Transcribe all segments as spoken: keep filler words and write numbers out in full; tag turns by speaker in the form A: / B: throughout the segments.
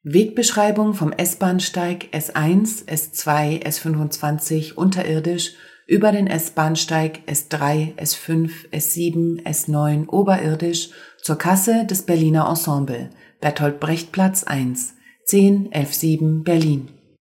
A: Wegbeschreibung vom S-Bahnsteig S eins, S zwei, S fünfundzwanzig unterirdisch über den S-Bahnsteig S drei, S fünf, S sieben, S neun oberirdisch zur Kasse des Berliner Ensemble, Bertolt-Brecht-Platz eins, zehn elf sieben Berlin.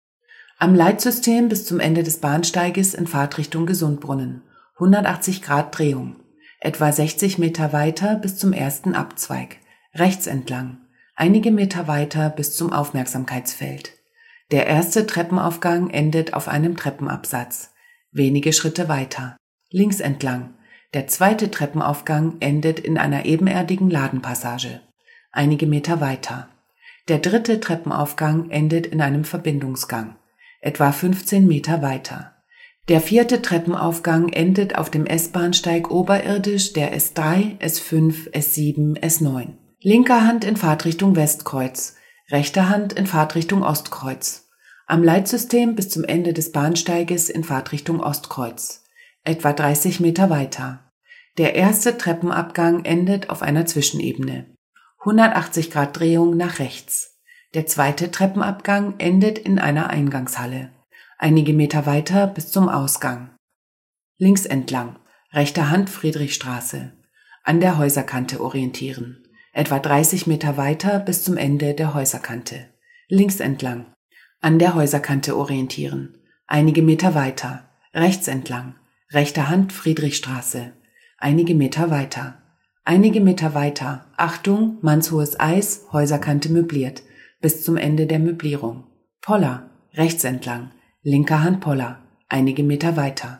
A: Am Leitsystem bis zum Ende des Bahnsteiges in Fahrtrichtung Gesundbrunnen, hundertachtzig Grad Drehung, etwa sechzig Meter weiter bis zum ersten Abzweig, rechts entlang, einige Meter weiter bis zum Aufmerksamkeitsfeld. Der erste Treppenaufgang endet auf einem Treppenabsatz, wenige Schritte weiter, links entlang. Der zweite Treppenaufgang endet in einer ebenerdigen Ladenpassage, einige Meter weiter. Der dritte Treppenaufgang endet in einem Verbindungsgang, etwa fünfzehn Meter weiter. Der vierte Treppenaufgang endet auf dem S-Bahnsteig oberirdisch der S drei, S fünf, S sieben, S neun. Linker Hand in Fahrtrichtung Westkreuz, rechter Hand in Fahrtrichtung Ostkreuz. Am Leitsystem bis zum Ende des Bahnsteiges in Fahrtrichtung Ostkreuz, etwa dreißig Meter weiter. Der erste Treppenabgang endet auf einer Zwischenebene, hundertachtzig Grad Drehung nach rechts. Der zweite Treppenabgang endet in einer Eingangshalle, einige Meter weiter bis zum Ausgang. Links entlang, rechter Hand Friedrichstraße, an der Häuserkante orientieren. Etwa dreißig Meter weiter bis zum Ende der Häuserkante. Links entlang, an der Häuserkante orientieren. Einige Meter weiter, rechts entlang, rechter Hand Friedrichstraße. Einige Meter weiter. Einige Meter weiter, Achtung, mannshohes Eis, Häuserkante möbliert, bis zum Ende der Möblierung. Poller, rechts entlang, linker Hand Poller. Einige Meter weiter.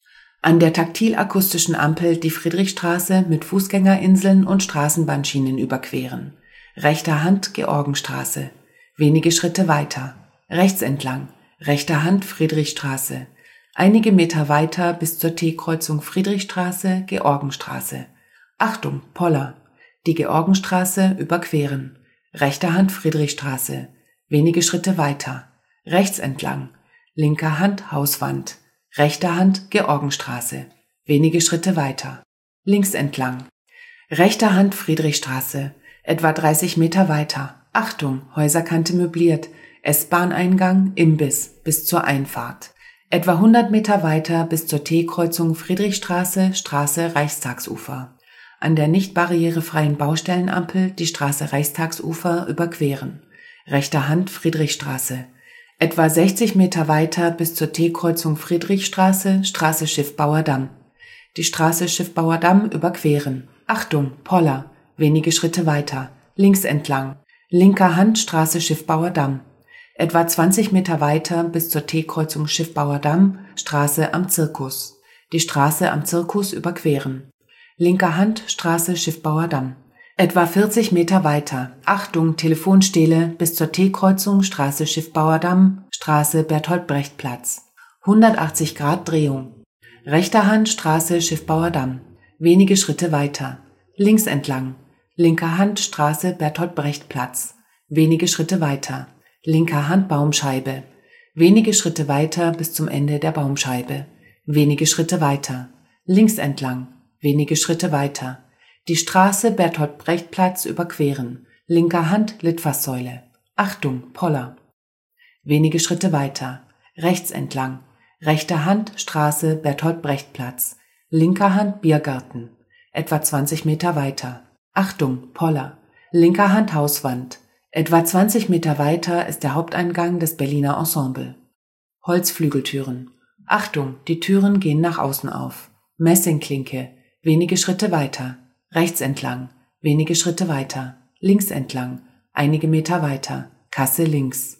A: An der taktil-akustischen Ampel die Friedrichstraße mit Fußgängerinseln und Straßenbahnschienen überqueren. Rechter Hand Georgenstraße. Wenige Schritte weiter. Rechts entlang. Rechter Hand Friedrichstraße. Einige Meter weiter bis zur T-Kreuzung Friedrichstraße, Georgenstraße. Achtung, Poller. Die Georgenstraße überqueren. Rechter Hand Friedrichstraße. Wenige Schritte weiter. Rechts entlang. Linker Hand Hauswand. Rechter Hand Georgenstraße, wenige Schritte weiter. Links entlang. Rechter Hand Friedrichstraße, etwa dreißig Meter weiter. Achtung, Häuserkante möbliert, S-Bahn-Eingang, Imbiss, bis zur Einfahrt. Etwa hundert Meter weiter bis zur T-Kreuzung Friedrichstraße, Straße Reichstagsufer. An der nicht barrierefreien Baustellenampel die Straße Reichstagsufer überqueren. Rechter Hand Friedrichstraße. Etwa sechzig Meter weiter bis zur T-Kreuzung Friedrichstraße, Straße Schiffbauer-Damm. Die Straße Schiffbauer-Damm überqueren. Achtung, Poller, wenige Schritte weiter, links entlang. Linker Hand Straße Schiffbauer-Damm. Etwa zwanzig Meter weiter bis zur T-Kreuzung Schiffbauer-Damm, Straße am Zirkus. Die Straße am Zirkus überqueren. Linker Hand Straße Schiffbauer-Damm. Etwa vierzig Meter weiter, Achtung, Telefonstele bis zur T-Kreuzung Straße Schiffbauer-Damm, Straße Bertolt-Brecht-Platz. hundertachtzig Grad Drehung. Rechter Hand Straße Schiffbauer-Damm. Wenige Schritte weiter. Links entlang. Linker Hand Straße Bertolt-Brecht-Platz. Wenige Schritte weiter. Linker Hand Baumscheibe. Wenige Schritte weiter bis zum Ende der Baumscheibe. Wenige Schritte weiter. Links entlang. Wenige Schritte weiter. Die Straße Bertolt-Brecht-Platz überqueren. Linker Hand Litfaßsäule. Achtung, Poller. Wenige Schritte weiter. Rechts entlang. Rechter Hand Straße Bertolt-Brecht-Platz. Linker Hand Biergarten. Etwa zwanzig Meter weiter. Achtung, Poller. Linker Hand Hauswand. Etwa zwanzig Meter weiter ist der Haupteingang des Berliner Ensemble. Holzflügeltüren. Achtung, die Türen gehen nach außen auf. Messingklinke. Wenige Schritte weiter. Rechts entlang, wenige Schritte weiter, links entlang, einige Meter weiter, Kasse links.